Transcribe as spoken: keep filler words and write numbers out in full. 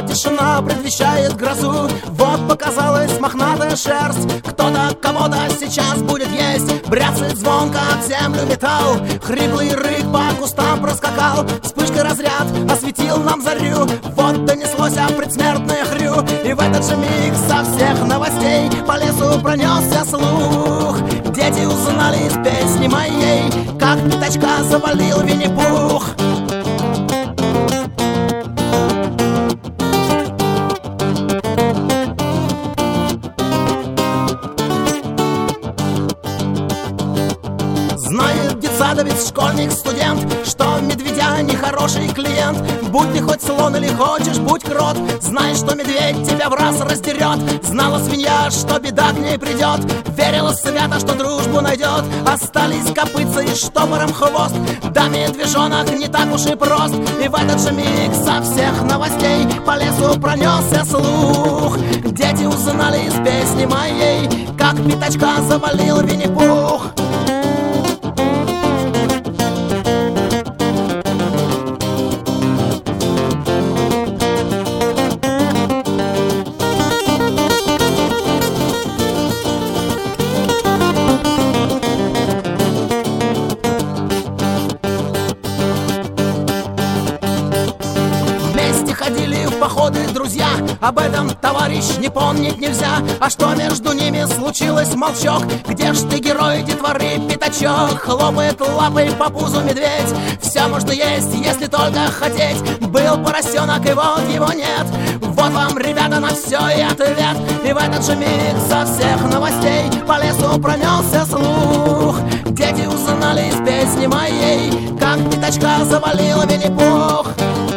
тишина предвещает грозу. Вот показалась мохнатая шерсть, кто-то кого-то сейчас будет есть. Бряцает звонко об землю металл, хриплый рык по кустам проскакал. Вспышкой разряд осветил нам зарю, вот донеслось предсмертное хрю. И в этот же миг со всех новостей по лесу пронесся слух. Дети узнали из песни моей, как пятачка завалил Винни-Пух. Знает детсадовец, школьник, студент, что медведя нехороший клиент. Будь ты хоть слон или хочешь, будь крот, знай, что медведь тебя в раз раздерет. Знала свинья, что беда к ней придет, верила свято, что дружбу найдет. Остались копытца и штопором хвост, да медвежонок не так уж и прост. И в этот же миг со всех новостей по лесу пронесся слух. Дети узнали из песни моей, как пятачка завалил Винни-Пух. Ходили в походы друзья, об этом, товарищ, не помнить нельзя. А что между ними случилось, молчок? Где ж ты, герой детворы, пятачок? Хлопает лапой по пузу медведь. Все можно есть, если только хотеть. Был поросенок, и вот его нет. Вот вам, ребята, на все и ответ. И в этот же миг со всех новостей по лесу пронесся слух. Дети узнали из песни моей, как пятачка завалил Винни-Пух.